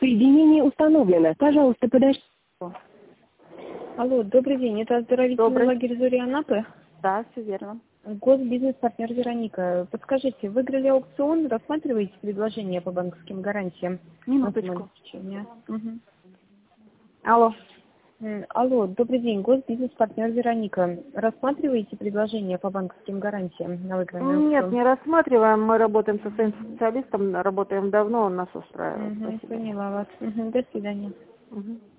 Соединение установлено. Пожалуйста, подождите. Алло, добрый день. Это оздоровительный лагерь «Зори» Анапы? Да, все верно. Госбизнес-партнер Вероника. Подскажите, выиграли аукцион, рассматриваете предложение по банковским гарантиям? Минуточку. Угу. Алло. Алло, добрый день. Госбизнес-партнер Вероника. Рассматриваете предложение по банковским гарантиям на выигранный аукцион? Нет, не рассматриваем. Мы работаем со своим специалистом, работаем давно, он нас устраивает. Угу, Спасибо. поняла вас. Угу, до свидания. Угу.